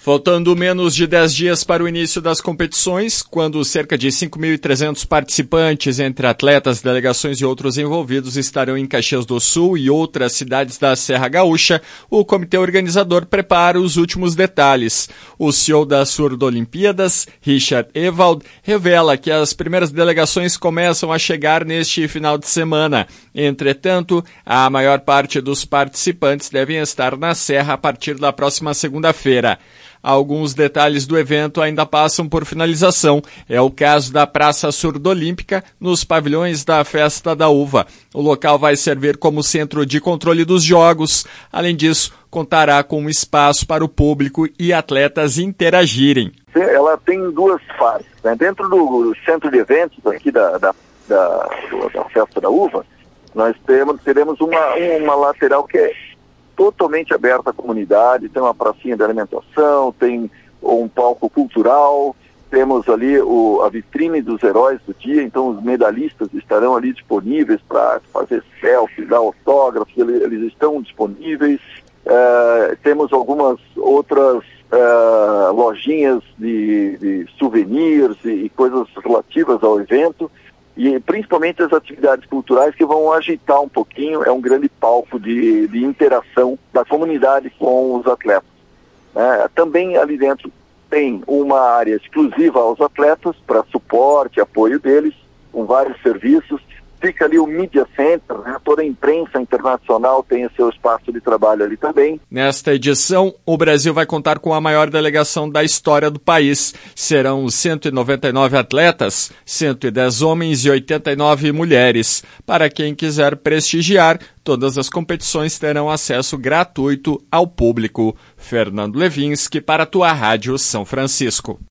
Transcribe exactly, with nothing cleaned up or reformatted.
Faltando menos de dez dias para o início das competições, quando cerca de cinco mil e trezentos participantes, entre atletas, delegações e outros envolvidos, estarão em Caxias do Sul e outras cidades da Serra Gaúcha, o comitê organizador prepara os últimos detalhes. O C E O das Surdolimpíadas, Richard Ewald, revela que as primeiras delegações começam a chegar neste final de semana. Entretanto, a maior parte dos participantes devem estar na Serra a partir da próxima segunda-feira. Alguns detalhes do evento ainda passam por finalização. É o caso da Praça Surdolímpica, nos pavilhões da Festa da Uva. O local vai servir como centro de controle dos jogos. Além disso, contará com um espaço para o público e atletas interagirem. Ela tem duas fases, né? Dentro do centro de eventos aqui da, da, da, da Festa da Uva, nós temos, teremos uma, uma lateral que é totalmente aberta à comunidade, tem uma pracinha de alimentação, tem um palco cultural, temos ali o, a vitrine dos heróis do dia, então os medalhistas estarão ali disponíveis para fazer selfies, dar autógrafos, eles, eles estão disponíveis. Uh, temos algumas outras uh, lojinhas de, de souvenirs e, e coisas relativas ao evento, e principalmente as atividades culturais que vão agitar um pouquinho. É um grande palco de, de interação da comunidade com os atletas. É, também ali dentro tem uma área exclusiva aos atletas para suporte, apoio deles, com vários serviços. Fica ali o Media Center, né? Toda a imprensa internacional tem o seu espaço de trabalho ali também. Nesta edição, o Brasil vai contar com a maior delegação da história do país. Serão cento e noventa e nove atletas, cento e dez homens e oitenta e nove mulheres. Para quem quiser prestigiar, todas as competições terão acesso gratuito ao público. Fernando Levinsky para a tua Rádio São Francisco.